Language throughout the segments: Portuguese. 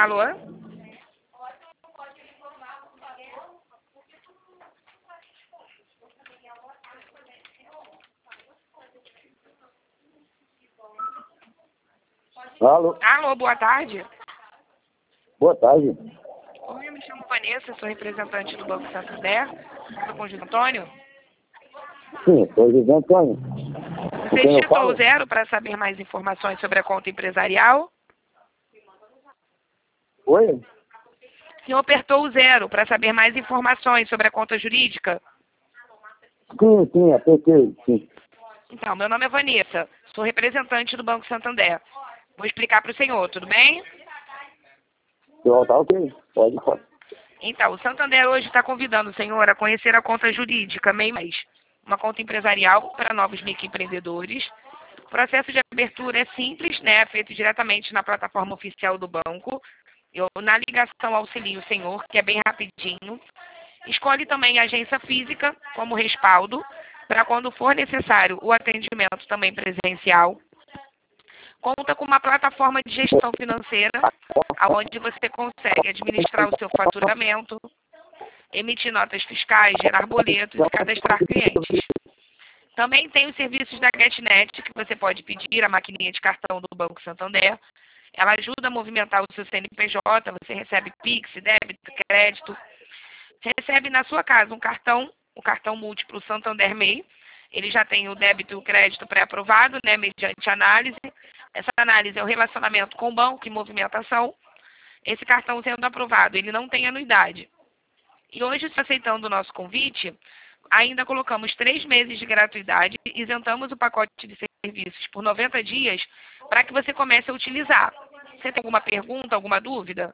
Alô? Alô? Alô, boa tarde. Boa tarde. Oi, eu me chamo Vanessa, sou representante do Banco Santander. Estou com o José Antônio. Sim, sou José Antônio. Você quem eu digitou falo? o 0 para saber mais informações sobre a conta empresarial? Oi? O senhor apertou o 0 para saber mais informações sobre a conta jurídica? Sim, apertei, sim. Então, meu nome é Vanessa, sou representante do Banco Santander. Vou explicar para o senhor, tudo bem? Tá ok, pode. Então, o Santander hoje está convidando o senhor a conhecer a conta jurídica MEI+, uma conta empresarial para novos microempreendedores. O processo de abertura é simples, né? Feito diretamente na plataforma oficial do banco. Eu, na ligação, auxilio o senhor, que é bem rapidinho. Escolhe também a agência física como respaldo, para quando for necessário o atendimento também presencial. Conta com uma plataforma de gestão financeira, onde você consegue administrar o seu faturamento, emitir notas fiscais, gerar boletos e cadastrar clientes. Também tem os serviços da GetNet, que você pode pedir, a maquininha de cartão do Banco Santander. Ela ajuda a movimentar o seu CNPJ, você recebe Pix, débito, crédito. Recebe na sua casa um cartão, o cartão múltiplo Santander MEI. Ele já tem o débito e o crédito pré-aprovado, né, mediante análise. Essa análise é o relacionamento com o banco e movimentação. Esse cartão sendo aprovado, ele não tem anuidade. E hoje, aceitando o nosso convite, ainda colocamos 3 meses de gratuidade, isentamos o pacote de serviços por 90 dias para que você comece a utilizar. Você tem alguma pergunta, alguma dúvida?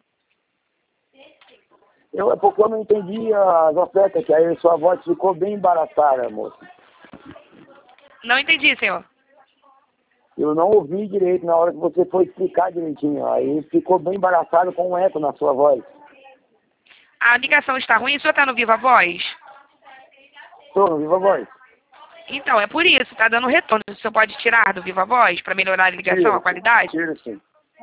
É porque eu não entendi as ofertas, que aí sua voz ficou bem embaraçada, moço. Não entendi, senhor. Eu não ouvi direito na hora que você foi explicar direitinho. Aí ficou bem embaraçado com um eco na sua voz. A ligação está ruim? O senhor está no Viva Voz? Estou no Viva Voz. Então, é por isso, está dando retorno. O senhor pode tirar do Viva Voz para melhorar a ligação, a qualidade? Tiro, sim.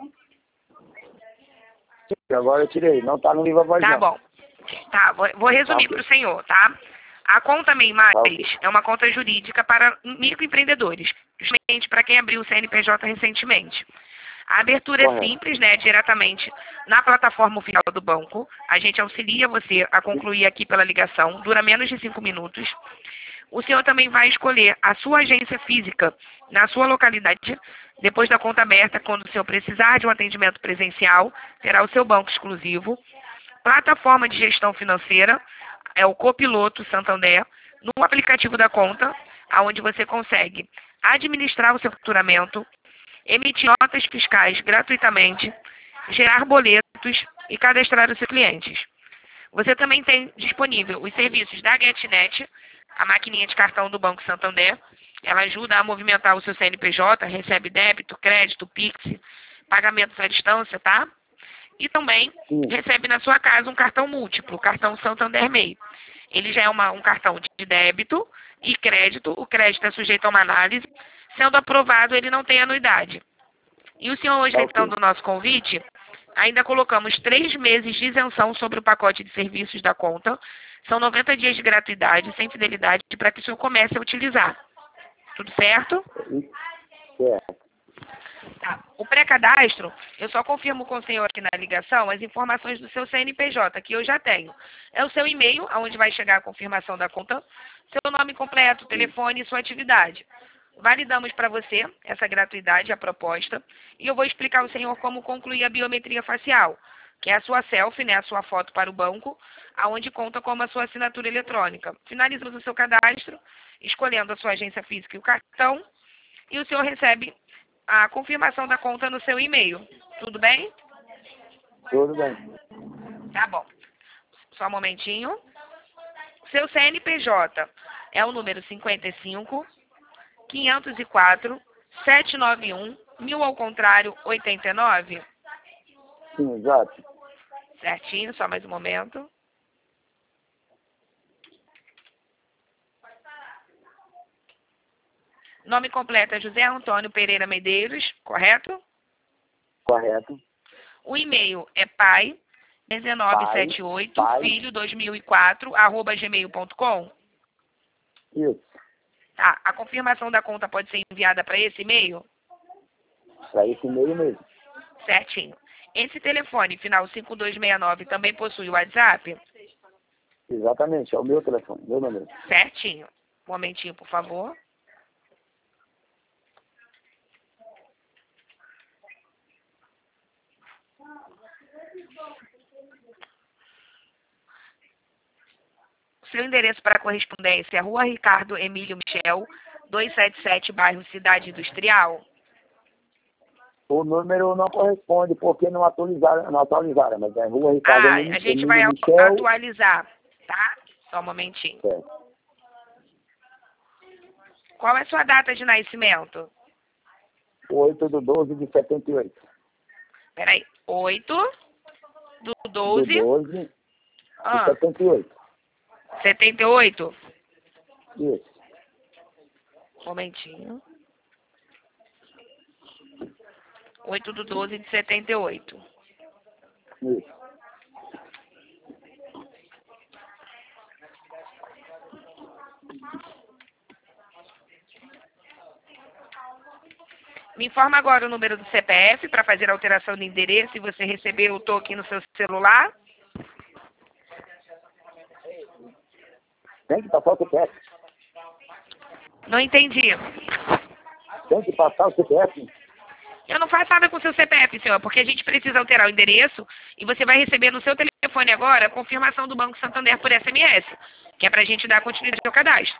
Agora eu tirei. Não está no Viva Voz, Tá não. bom. Tá, vou resumir para o senhor, tá? A conta MEI+, é uma conta jurídica para microempreendedores, justamente para quem abriu o CNPJ recentemente. A abertura é simples, né, diretamente na plataforma oficial do banco. A gente auxilia você a concluir aqui pela ligação, dura menos de 5 minutos. O senhor também vai escolher a sua agência física na sua localidade. Depois da conta aberta, quando o senhor precisar de um atendimento presencial, terá o seu banco exclusivo. Plataforma de gestão financeira, é o Copiloto Santander, no aplicativo da conta, onde você consegue administrar o seu faturamento, emitir notas fiscais gratuitamente, gerar boletos e cadastrar os seus clientes. Você também tem disponível os serviços da GetNet, a maquininha de cartão do Banco Santander. Ela ajuda a movimentar o seu CNPJ, recebe débito, crédito, Pix, pagamentos à distância, tá? E também recebe na sua casa um cartão múltiplo, o cartão Santander MEI. Ele já é um cartão de débito e crédito. O crédito é sujeito a uma análise. Sendo aprovado, ele não tem anuidade. E o senhor, hoje, aceitando o nosso convite, ainda colocamos 3 meses de isenção sobre o pacote de serviços da conta. São 90 dias de gratuidade, sem fidelidade, para que o senhor comece a utilizar. Tudo certo? Certo. Tá. O pré-cadastro, eu só confirmo com o senhor aqui na ligação as informações do seu CNPJ, que eu já tenho. É o seu e-mail, aonde vai chegar a confirmação da conta, seu nome completo, telefone e sua atividade. Validamos para você essa gratuidade, a proposta, e eu vou explicar ao senhor como concluir a biometria facial, que é a sua selfie, né, a sua foto para o banco, aonde conta como a sua assinatura eletrônica. Finalizamos o seu cadastro, escolhendo a sua agência física e o cartão, e o senhor recebe a confirmação da conta no seu e-mail. Tudo bem? Tudo bem. Tá bom. Só um momentinho. Seu CNPJ é o número 55 504 791 1000 ao contrário 89. Sim, exato. Certinho, só mais um momento. Nome completo é José Antônio Pereira Medeiros, correto? Correto. O e-mail é pai1978 pai. filho 2004 @gmail.com. Isso. Tá. A confirmação da conta pode ser enviada para esse e-mail? Para esse e-mail mesmo. Certinho. Esse telefone, final 5269, também possui o WhatsApp? Exatamente, é o meu telefone, meu número. Certinho. Um momentinho, por favor. Seu endereço para correspondência é Rua Ricardo Emílio Michel, 277, bairro Cidade Industrial. O número não corresponde porque não atualizaram, mas é Rua Ricardo A gente vai Michel. atualizar, tá? Só um momentinho. Certo. Qual é a sua data de nascimento? 8/12/78. Peraí, 8/12 de 78. 78? Isso. Um momentinho. 8/12/78. Isso. Me informa agora o número do CPF para fazer a alteração de endereço e você recebeu o token no seu celular. Tem que passar o CPF. Não entendi. Tem que passar o CPF. Eu não faço nada com o seu CPF, senhor, porque a gente precisa alterar o endereço e você vai receber no seu telefone agora a confirmação do Banco Santander por SMS, que é para a gente dar continuidade ao cadastro.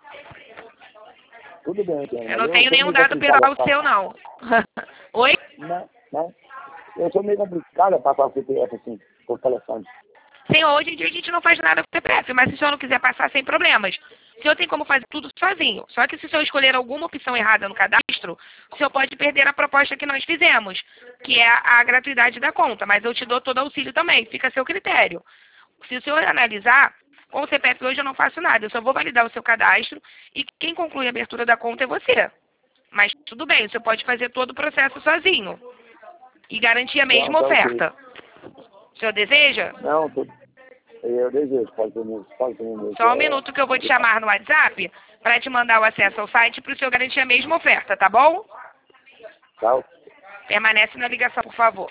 Tudo bem, então. Eu não tenho nenhum dado pessoal seu, não. Oi? Não. Eu sou meio complicado a passar o CPF assim, por telefone. Senhor, hoje em dia a gente não faz nada com o CPF, mas se o senhor não quiser passar, sem problemas. O senhor tem como fazer tudo sozinho. Só que se o senhor escolher alguma opção errada no cadastro, o senhor pode perder a proposta que nós fizemos, que é a gratuidade da conta. Mas eu te dou todo auxílio também, fica a seu critério. Se o senhor analisar, com o CPF hoje eu não faço nada, eu só vou validar o seu cadastro e quem conclui a abertura da conta é você. Mas tudo bem, o senhor pode fazer todo o processo sozinho e garantir a mesma oferta. O senhor deseja? Não, eu desejo, pode ser mesmo. Só um minuto que eu vou te chamar no WhatsApp para te mandar o acesso ao site para o senhor garantir a mesma oferta, tá bom? Tá. Permanece na ligação, por favor.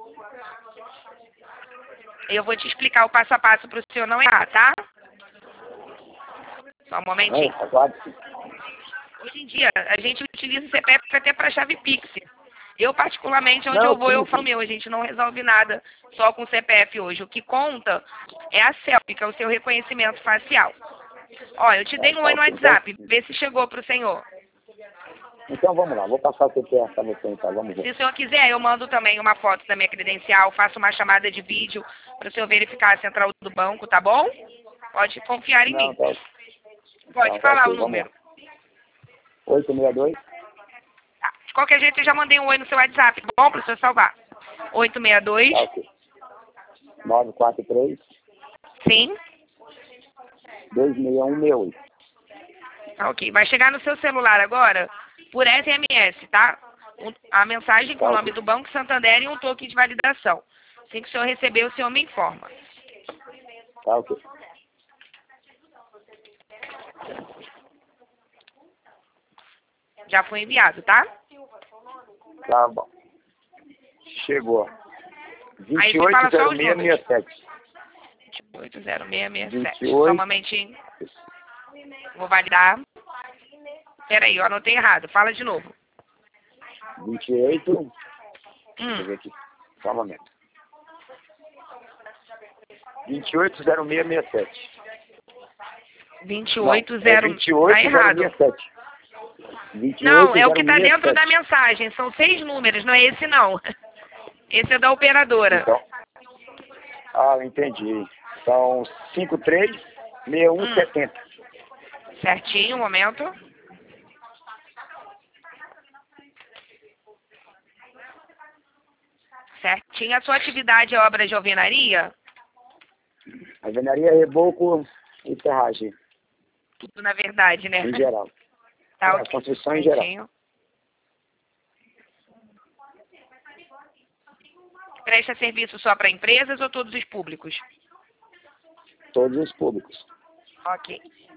Eu vou te explicar o passo a passo para o senhor não errar, tá? Só um momentinho. Hoje em dia, a gente utiliza o CPF até para chave Pix. Eu, particularmente, onde eu vou, eu falo meu, a gente não resolve nada só com o CPF hoje. O que conta é a selfie, que é o seu reconhecimento facial. Ó, eu te dei um oi no WhatsApp, vê se chegou pro senhor. Então vamos lá, vou passar o CPF para você, então, vamos ver. Se o senhor quiser, eu mando também uma foto da minha credencial, faço uma chamada de vídeo para o senhor verificar a central do banco, tá bom? Pode confiar em mim. Tá. Pode falar o número. 862. Tá. De qualquer jeito, eu já mandei um oi no seu WhatsApp, tá bom? Para o senhor salvar. 862. Tá, ok. 943. Sim. 26168. Tá, ok. Vai chegar no seu celular agora por SMS, tá? A mensagem com o nome do Banco Santander e um token de validação. Assim que o senhor receber, o senhor me informa. Tá, ok. Já foi enviado, tá? Tá bom. Chegou. Aí você fala só os números. 280667. 280667. Só um momentinho. Vou validar. Peraí, eu anotei errado. Fala de novo. 28. Deixa eu ver aqui. Só um momento. 280667. 2806. Tá errado. 28, não, é o que tá dentro da mensagem. São 6 números, não é esse não. Esse é da operadora. Então, entendi. São 536170. Certinho, um momento. Certinho. A sua atividade é obra de alvenaria? Alvenaria, reboco e serragem. Tudo na verdade, né? Em geral. Tá, a construção em geral. presta serviço só para empresas ou todos os públicos? Todos os públicos. Ok.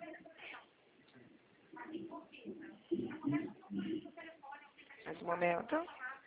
Mais um momento.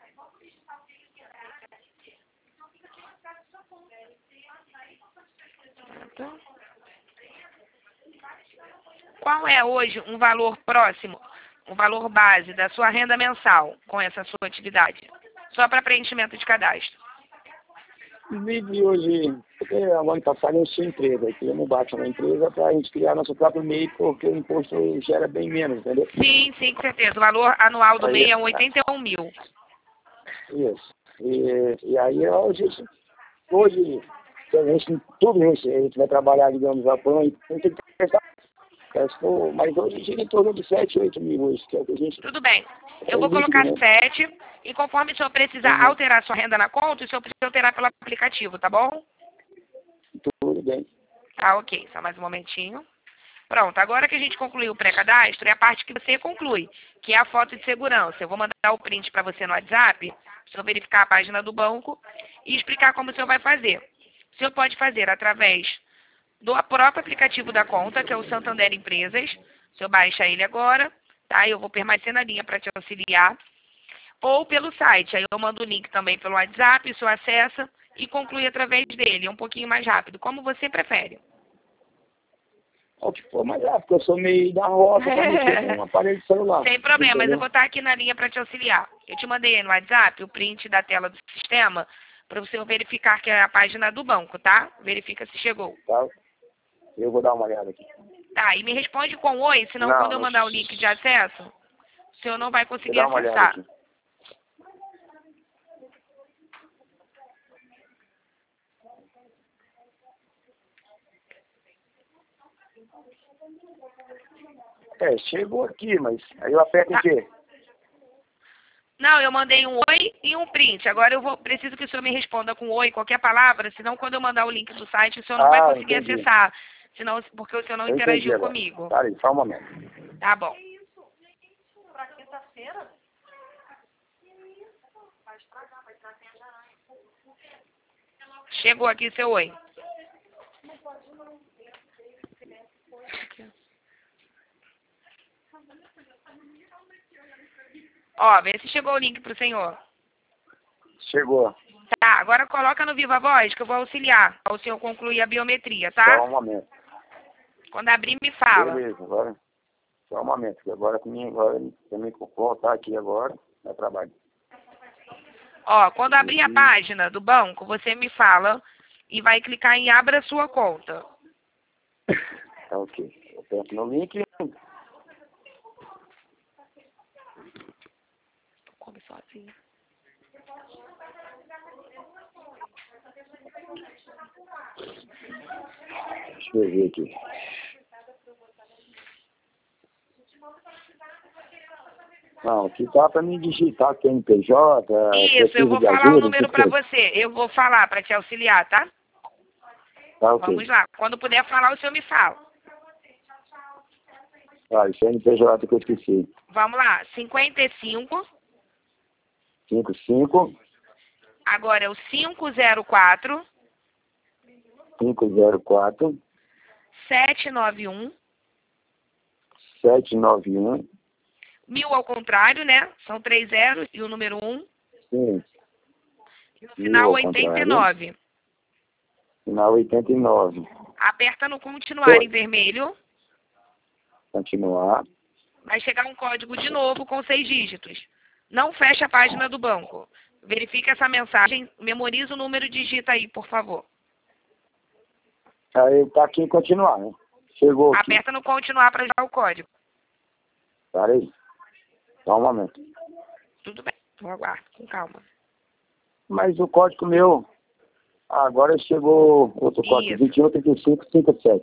Qual é hoje um valor próximo, um valor base da sua renda mensal com essa sua atividade? Só para preenchimento de cadastro. Vive hoje, porque o ano passado eu tinha empresa, criamos baixa na empresa para a gente criar nosso próprio MEI, porque o imposto gera bem menos, entendeu? Sim, com certeza. O valor anual do Aí, MEI é 81 mil. Isso. E aí hoje, se a gente, tudo isso, a gente vai trabalhar, digamos, a gente tem que pensar. Mas hoje gira em torno de 7, 8 mil hoje, que é o que a gente... Tudo bem. Eu vou colocar 7 e conforme o senhor precisar alterar sua renda na conta, o senhor precisa alterar pelo aplicativo, tá bom? Tudo bem. Tá, ok. Só mais um momentinho. Pronto, agora que a gente concluiu o pré-cadastro, é a parte que você conclui, que é a foto de segurança. Eu vou mandar o print para você no WhatsApp, o senhor verificar a página do banco e explicar como o senhor vai fazer. O senhor pode fazer através do próprio aplicativo da conta, que é o Santander Empresas. O senhor baixa ele agora, tá? Eu vou permanecer na linha para te auxiliar. Ou pelo site, aí eu mando o link também pelo WhatsApp, o senhor acessa e conclui através dele. É um pouquinho mais rápido, como você prefere. O que for mais rápido, porque eu sou meio da roça para mexer com um aparelho de celular. Sem problema, Entendeu? mas eu vou estar aqui na linha para te auxiliar. Eu te mandei aí no WhatsApp o print da tela do sistema para você verificar que é a página do banco, tá? Verifica se chegou. Tá? Eu vou dar uma olhada aqui. Tá, e me responde com oi, senão quando eu mandar o link de acesso, o senhor não vai conseguir acessar. Chegou aqui, mas aí eu aperto o quê? Não, eu mandei um oi e um print. Agora preciso que o senhor me responda com oi, qualquer palavra, senão quando eu mandar o link do site, o senhor não vai conseguir acessar. Senão, porque o senhor não interagiu comigo. Tá aí, só um momento. Tá bom. Chegou aqui seu oi. Ó, vê se chegou o link pro senhor. Chegou. Tá, agora coloca no Viva Voz que eu vou auxiliar ao senhor concluir a biometria, tá? Só um momento. Quando abrir, me fala. Beleza, agora. Só um momento, que agora comigo, agora também vou voltar aqui agora, no trabalho. Ó, quando abrir a página do banco, você me fala e vai clicar em Abra Sua Conta. Tá, ok. Eu aperto no link. Come sozinho. Deixa eu ver aqui. Não, aqui tá para mim digitar CNPJ. Isso, eu vou falar o número para você. Eu vou falar para te auxiliar, tá? Tá, ok. Vamos lá. Quando puder falar, o senhor me fala. Ah, CNPJ que eu esqueci. Vamos lá. 55. 55. Agora é o 504. 504. 791. 791. 1000 ao contrário, né? São 3 zeros e o número 1. Sim. E no final 89. Final 89. Aperta no continuar em vermelho. Continuar. Vai chegar um código de novo com 6 dígitos. Não feche a página do banco. Verifique essa mensagem. Memoriza o número e digita aí, por favor. Aí tá aqui em continuar, né? Chegou aqui. Aperta no continuar para usar o código. Para aí. Só um momento. Tudo bem. Eu aguardo, com calma. Mas o código meu... Agora chegou outro código. 213557.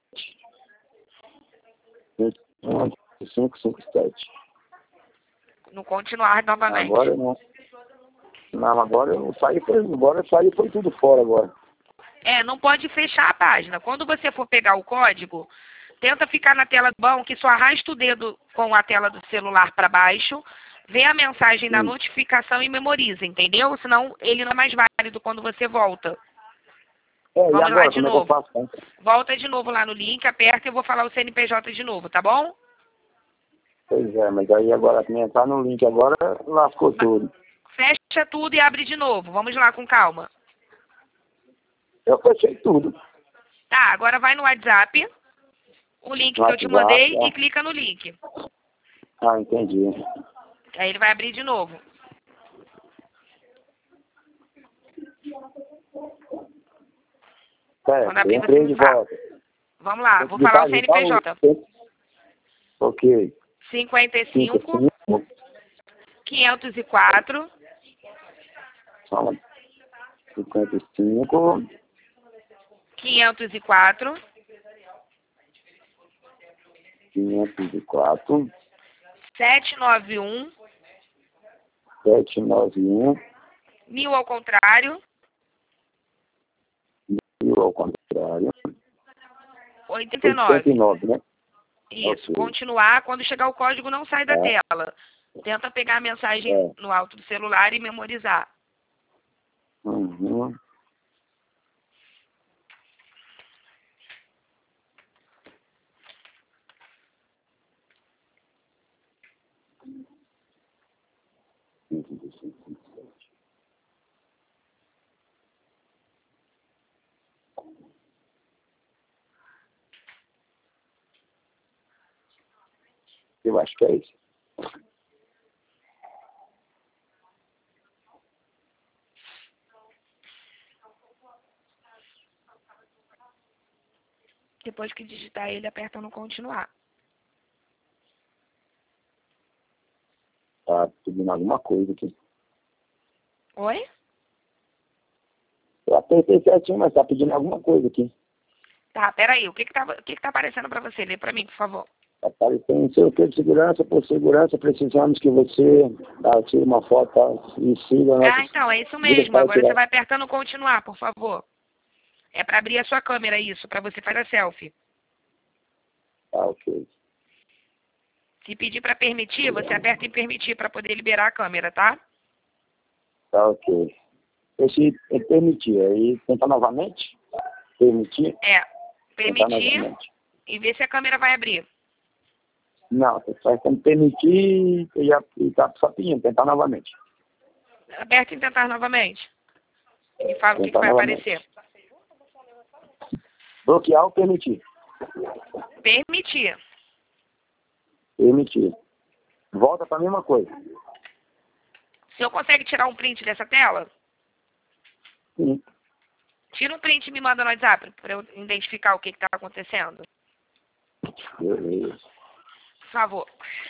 213557. No continuar novamente. Agora não. Não, agora eu saí, foi tudo fora agora. Não pode fechar a página. Quando você for pegar o código, tenta ficar na tela do banco e só arrasta o dedo com a tela do celular para baixo, Vê a mensagem da Sim. notificação e memoriza, entendeu? Senão ele não é mais válido quando você volta. E Vamos lá agora, de como é que eu novo. faço? Então? Volta de novo lá no link, aperta e eu vou falar o CNPJ de novo, tá bom? Pois é, mas aí agora, se entrar no link agora, lascou tudo. Fecha tudo e abre de novo. Vamos lá com calma. Eu fechei tudo. Tá, agora vai no WhatsApp, o link No que eu te WhatsApp, mandei ó. e clica no link. Ah, entendi. Aí ele vai abrir de novo. Quando Certo, abrir, você entrei me de fala. volta. Vamos lá, Tem que vou falar o digitar ali, qual CNPJ. Ok. 55 55, 504 só 55, 504 504, 791 791, 1000 ao contrário, 1000 ao contrário, 89. 89, né? Isso, Ok. continuar. Quando chegar o código, não sai da É. tela. Tenta pegar a mensagem É. no alto do celular e memorizar. Uhum. Eu acho que é isso. Depois que digitar ele, aperta no continuar. Tá pedindo alguma coisa aqui. Oi? Eu apertei certinho, mas tá pedindo alguma coisa aqui. Tá, peraí. O que que tá aparecendo pra você? Lê pra mim, por favor. Tá aparecendo seu que de segurança, por segurança, precisamos que você tire uma foto e siga Ah, nossos. então, é isso Diga mesmo. para Agora tirar. você vai apertando continuar, por favor. É pra abrir a sua câmera isso, pra você fazer a selfie. Tá, ok. Se pedir pra permitir, você aperta em permitir pra poder liberar a câmera, tá? Tá, ok. Esse é permitir. Aí tentar novamente. Permitir. É, Tentar permitir novamente. e ver se a câmera vai abrir. Não, você só tem que permitir e tá só pedindo. Tentar novamente. Aperta em tentar novamente. E me fala o que Tentar vai novamente. aparecer. Bloquear ou permitir? Permitir. Permitir. Volta para a mesma coisa. Se eu consegue tirar um print dessa tela, Sim. tira um print e me manda no WhatsApp para eu identificar o que está acontecendo. Beleza. Por favor.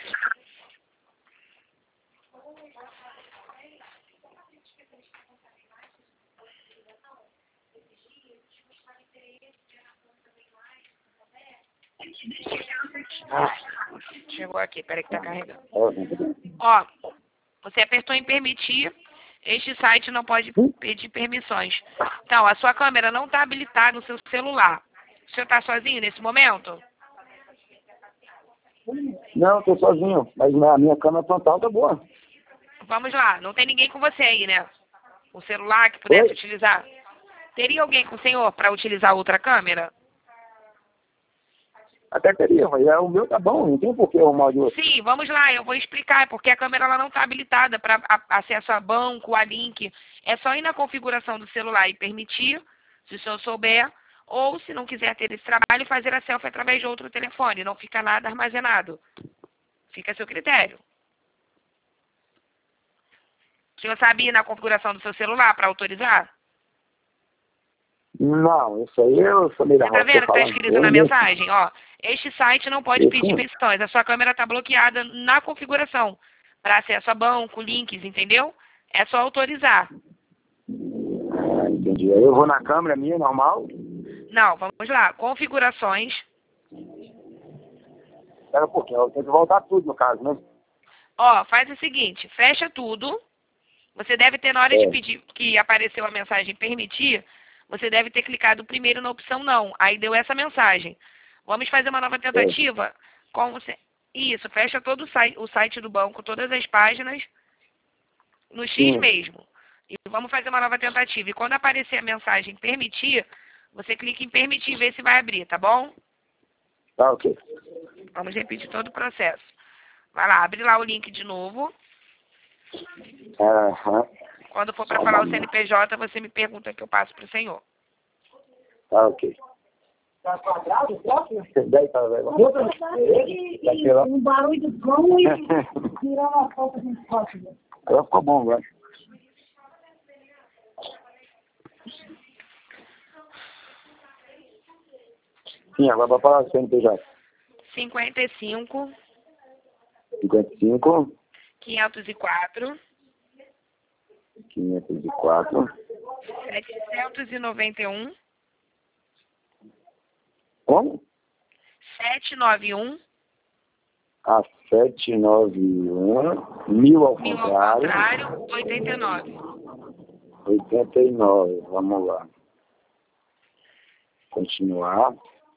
Ah, Chegou aqui, peraí que tá carregando. ó, Ó, você apertou em permitir. Este site não pode pedir permissões. Então, a sua câmera não está habilitada no seu celular. O senhor está sozinho nesse momento? Não, tô sozinho, mas a minha câmera frontal tá boa. Vamos lá, não tem ninguém com você aí, né? O celular que pudesse Oi? utilizar. Teria alguém com o senhor para utilizar outra câmera? Até teria, mas o meu tá bom, não tem por que arrumar de outro. Sim, vamos lá, eu vou explicar, porque a câmera ela não está habilitada para acesso a banco, a link. É só ir na configuração do celular e permitir, se o senhor souber, ou se não quiser ter esse trabalho, fazer a selfie através de outro telefone. Não fica nada armazenado. Fica a seu critério. O senhor sabe ir na configuração do seu celular para autorizar? Não, isso aí eu falei da Você tá roça, vendo tô que está falando. escrito na mensagem? Ó, este site não pode Eu pedir sim. permissões. A sua câmera está bloqueada na configuração para acesso a banco, links, entendeu? É só autorizar. Ah, entendi. Aí eu vou na câmera minha, normal. Não, vamos lá. Configurações. Espera um pouquinho, eu tenho que voltar tudo no caso, né? Ó, faz o seguinte, fecha tudo. Você deve ter, na hora de É. pedir que apareceu a mensagem permitir, você deve ter clicado primeiro na opção não. Aí deu essa mensagem. Vamos fazer uma nova tentativa com você. Isso, fecha todo o site do banco, todas as páginas, no X Sim. mesmo. E vamos fazer uma nova tentativa. E quando aparecer a mensagem permitir, você clica em permitir e vê se vai abrir, tá bom? Tá, ok. Vamos repetir todo o processo. Vai lá, abre lá o link de novo. Aham. Quando for para falar o CNPJ, você me pergunta que eu passo para o senhor. Tá, ok. Tá quadrado, próximo? Daí tá, velho. Um barulho do cão e tirar uma foto de foto. Agora ficou bom, agora. Sim, agora vai falar o CNPJ. 55 55 504 504 791 Como? 791 A 791 1000 ao 1000 ao contrário. contrário, 89. 89. Vamos lá. Continuar.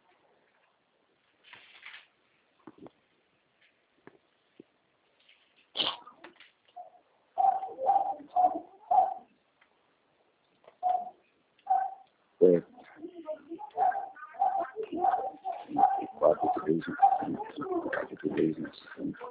Certo. 4, 3, 4, 3, 5.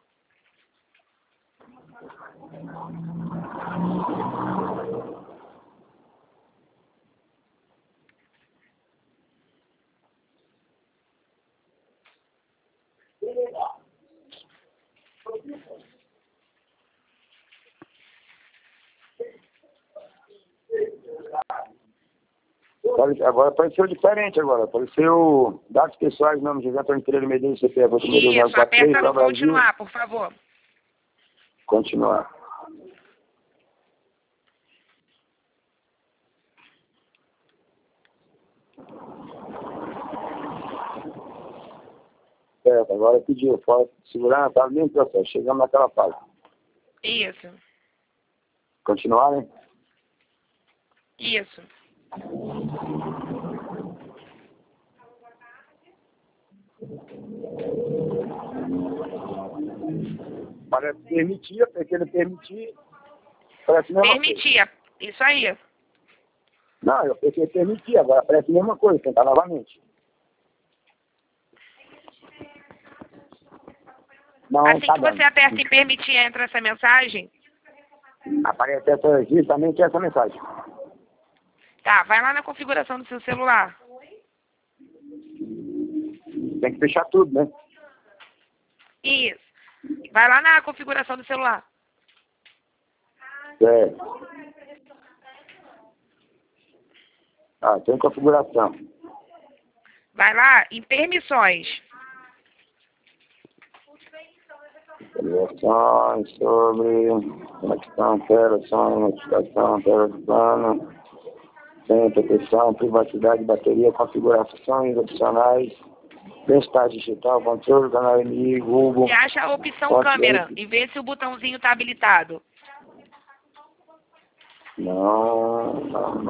Agora apareceu diferente agora. Apareceu dados pessoais, nome de Antônio Pereira Medeiros, CPF, Isso, aperta no continuar, por favor. Continuar. Certo, agora pediu foto de segurança, tá bem no processo. Chegamos naquela fase. Isso, Continuar, né? isso. Parece permitir, porque ele permitir. Parece a mesma coisa. Permitir, isso aí. Não, eu pensei permitir, agora parece a mesma coisa, tentar novamente. Não, Assim tá que você dando. aperta em permitir, entra essa mensagem. Aparece justamente essa mensagem. Tá, vai lá na configuração do seu celular. Tem que fechar tudo, né? Isso. Vai lá na configuração do celular. Certo. Ah, tem configuração. Vai lá em permissões. Configurações sobre conexão, operação, notificação, plano, sem proteção, privacidade, bateria, configurações opcionais, densidade digital, controle, canal inimigo, Google. Você acha a opção câmera e vê se o botãozinho está habilitado. Não.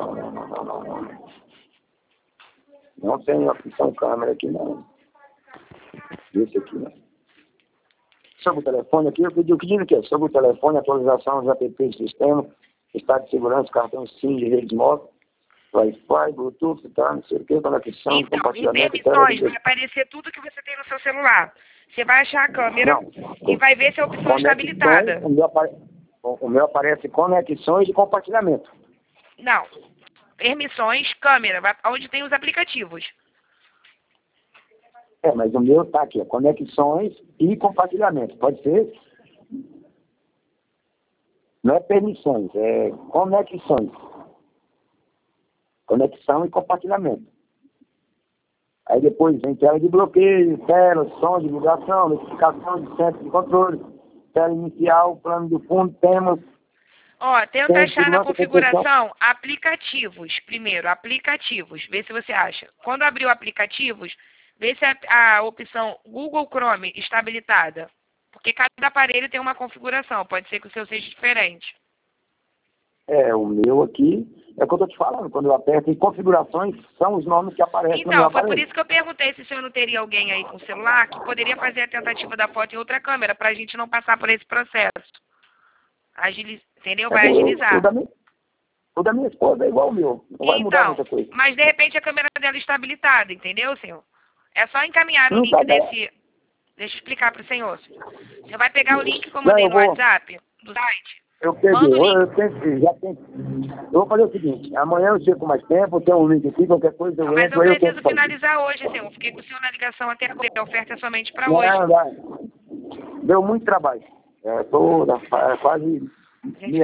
Não tem opção câmera aqui, não. Esse aqui, né? Sobre o telefone aqui, eu pedi o que diz aqui, sobre o telefone, atualização dos apps do sistema, estado de segurança, cartão SIM de redes móveis, Wi-Fi, Bluetooth, tá, não sei o que, conexão, Então, em compartilhamento, permissões, vai aparecer tudo que você tem no seu celular. Você vai achar a câmera e vai ver se a opção está habilitada. O meu aparece conexões de compartilhamento. Não. Permissões, câmera, onde tem os aplicativos. Mas o meu tá aqui, ó, conexões e compartilhamento. Pode ser? Não é permissões, é conexões. Conexão e compartilhamento. Aí depois vem tela de bloqueio, tela, som, divulgação, notificação de centro de controle, tela inicial, plano do fundo, temas. Ó, tenta achar na configuração aplicativos. Primeiro, aplicativos. Vê se você acha. Quando abrir o aplicativos, vê se a opção Google Chrome está habilitada. Porque cada aparelho tem uma configuração. Pode ser que o seu seja diferente. O meu aqui É o que eu estou te falando, quando eu aperto em configurações, são os nomes que aparecem no meu Então, foi aparelho. por isso que eu perguntei se o senhor não teria alguém aí com celular que poderia fazer a tentativa da foto em outra câmera, para a gente não passar por esse processo. Entendeu? Vai agilizar. O da minha esposa é igual ao meu, não vai mudar muita coisa. Mas de repente a câmera dela está habilitada, entendeu, senhor? É só encaminhar o Não link tá desse... Deixa eu explicar para o senhor. Você vai pegar o link que eu mandei no WhatsApp do site. Eu peguei, eu vou fazer o seguinte, amanhã eu chego com mais tempo, tem um link aqui, qualquer coisa eu Mas entro, eu aí eu preciso tento finalizar hoje, senhor. Fiquei com o senhor na ligação até agora. A oferta é somente para Não, hoje. deu muito trabalho. Estou quase